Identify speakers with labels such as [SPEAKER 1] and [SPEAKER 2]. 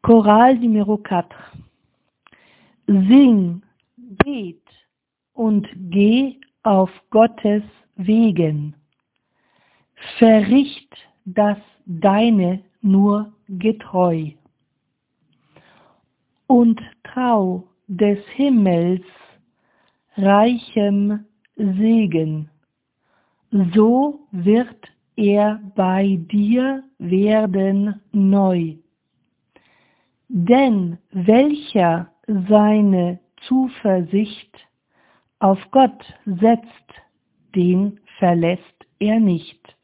[SPEAKER 1] Choral Numero 4. Sing, bet und geh auf Gottes Wegen. Verricht das Deine nur getreu. Und trau des Himmels reichem Segen, so wird er bei dir werden neu. Denn welcher seine Zuversicht auf Gott setzt, den verlässt er nicht.